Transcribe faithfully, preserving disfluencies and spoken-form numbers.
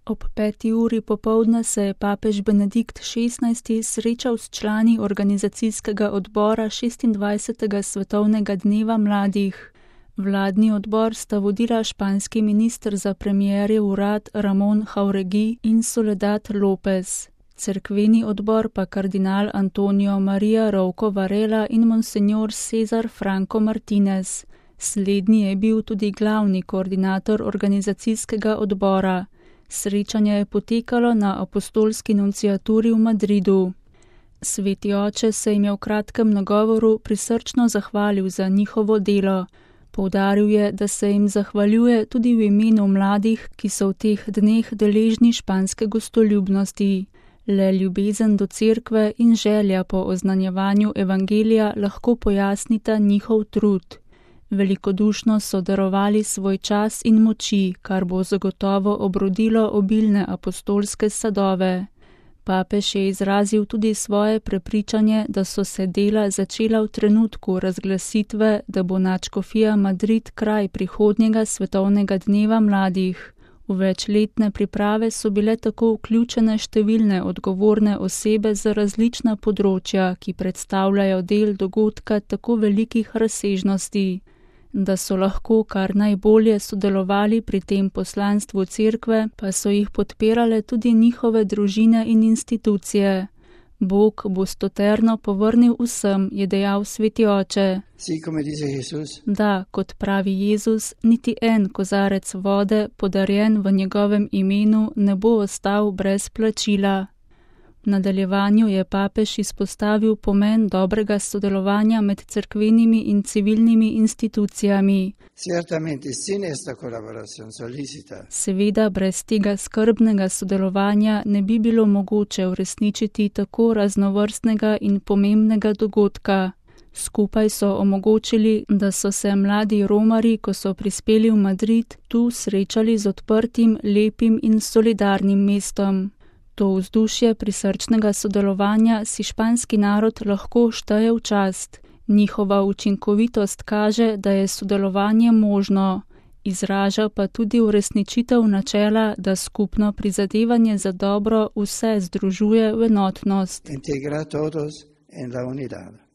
Ob peti uri popoldne se je papež Benedikt šestnajsti srečal s člani organizacijskega odbora šestindvajsetega svetovnega dneva mladih. Vladni odbor sta vodila španski minister za premierjev urad Ramón Jáuregui in Soledad López. Cerkveni odbor pa kardinal Antonio María Rouco Varela in monsenjor César Franco Martínez. Slednji je bil tudi glavni koordinator organizacijskega odbora. Srečanje je potekalo na apostolski nunciaturi v Madridu. Sveti oče se jim je v kratkem nagovoru prisrčno zahvalil za njihovo delo. Poudaril je, da se jim zahvaljuje tudi v imenu mladih, ki so v teh dneh deležni španske gostoljubnosti. Le ljubezen do cerkve in želja po oznanjevanju evangelija lahko pojasnita njihov trud. Velikodušno so darovali svoj čas in moči, kar bo zagotovo obrodilo obilne apostolske sadove. Papež je izrazil tudi svoje prepričanje, da so se dela začela v trenutku razglasitve, da bo nadškofija Madrid kraj prihodnjega svetovnega dneva mladih. V večletne priprave so bile tako vključene številne odgovorne osebe za različna področja, ki predstavljajo del dogodka tako velikih razsežnosti. Da so lahko kar najbolje sodelovali pri tem poslanstvu cerkve, pa so jih podpirale tudi njihove družine in institucije. Bog bo stoterno povrnil vsem, je dejal sveti oče. Da, kot pravi Jezus, niti en kozarec vode, podarjen v njegovem imenu, ne bo ostal brez plačila. V nadaljevanju je papež izpostavil pomen dobrega sodelovanja med cerkvenimi in civilnimi institucijami. Seveda brez tega skrbnega sodelovanja ne bi bilo mogoče uresničiti tako raznovrstnega in pomembnega dogodka. Skupaj so omogočili, da so se mladi romarji, ko so prispeli v Madrid, tu srečali z odprtim, lepim in solidarnim mestom. To vzdušje prisrčnega sodelovanja si španski narod lahko šteje v čast. Njihova učinkovitost kaže, da je sodelovanje možno. Izraža pa tudi uresničitev načela, da skupno prizadevanje za dobro vse združuje v enotnost. Integra todos en la unidad.